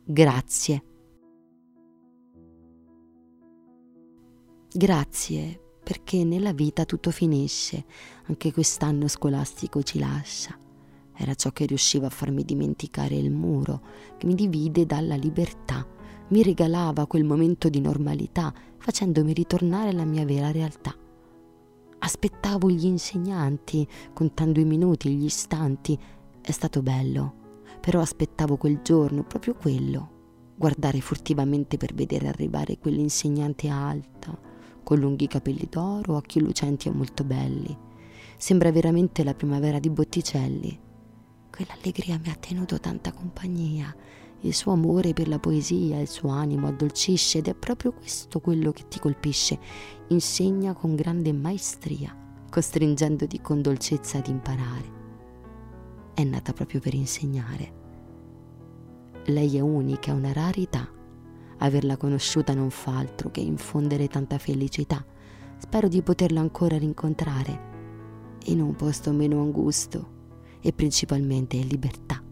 Grazie. Grazie perché nella vita tutto finisce, anche quest'anno scolastico ci lascia. Era ciò che riusciva a farmi dimenticare il muro che mi divide dalla libertà. Mi regalava quel momento di normalità, facendomi ritornare alla mia vera realtà. Aspettavo gli insegnanti, contando i minuti, gli istanti. È stato bello, però aspettavo quel giorno, proprio quello. Guardare furtivamente per vedere arrivare quell'insegnante alta, con lunghi capelli d'oro, occhi lucenti e molto belli. Sembra veramente la primavera di Botticelli. Quell'allegria mi ha tenuto tanta compagnia. Il suo amore per la poesia, il suo animo addolcisce ed è proprio questo quello che ti colpisce. Insegna con grande maestria, costringendoti con dolcezza ad imparare. È nata proprio per insegnare. Lei è unica, è una rarità. Averla conosciuta non fa altro che infondere tanta felicità. Spero di poterla ancora rincontrare in un posto meno angusto e principalmente in libertà.